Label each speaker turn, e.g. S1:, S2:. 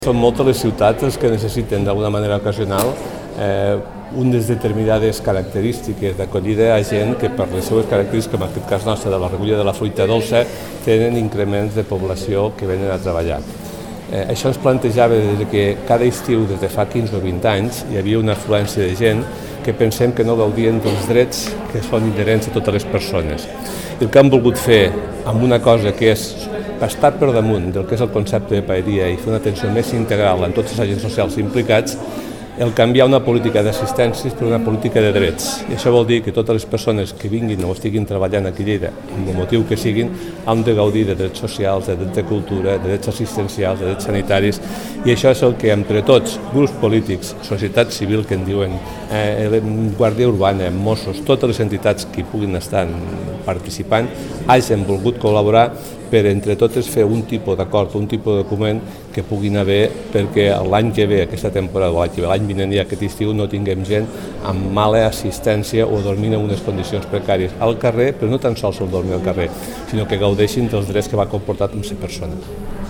S1: Són moltes les ciutats que necessiten d'alguna manera ocasional unes determinades característiques d'acollida a gent que per les seves característiques, en aquest cas nostre de la recollida de la fruita dolça, tenen increments de població que venen a treballar. Això ens plantejava des que cada estiu, des de fa 15 o 20 anys, hi havia una afluència de gent que pensem que no gaudien dels drets que són inherents a totes les persones. El que hem volgut fer amb una cosa que és estar per damunt del que és el concepte de paeria i fer una atenció més integral en tots els agents socials implicats, el canviar una política d'assistències per una política de drets. I això vol dir que totes les persones que vinguin o estiguin treballant aquí a Lleida, amb el motiu que siguin, han de gaudir de drets socials, de drets de cultura, de drets assistencials, de drets sanitaris, i això és el que entre tots, grups polítics, societat civil que en diuen, Guàrdia Urbana, Mossos, totes les entitats que hi puguin estar participant, hagin volgut col·laborar per entre totes fer un tipus d'acord, un tipus de document que puguin haver perquè l'any que ve, aquesta temporada, l'any vinent i aquest estiu, no tinguem gent amb mala assistència o dormint en unes condicions precàries al carrer, però no tan sols el dormir al carrer, sinó que gaudeixin dels drets que va comportar amb ser persona.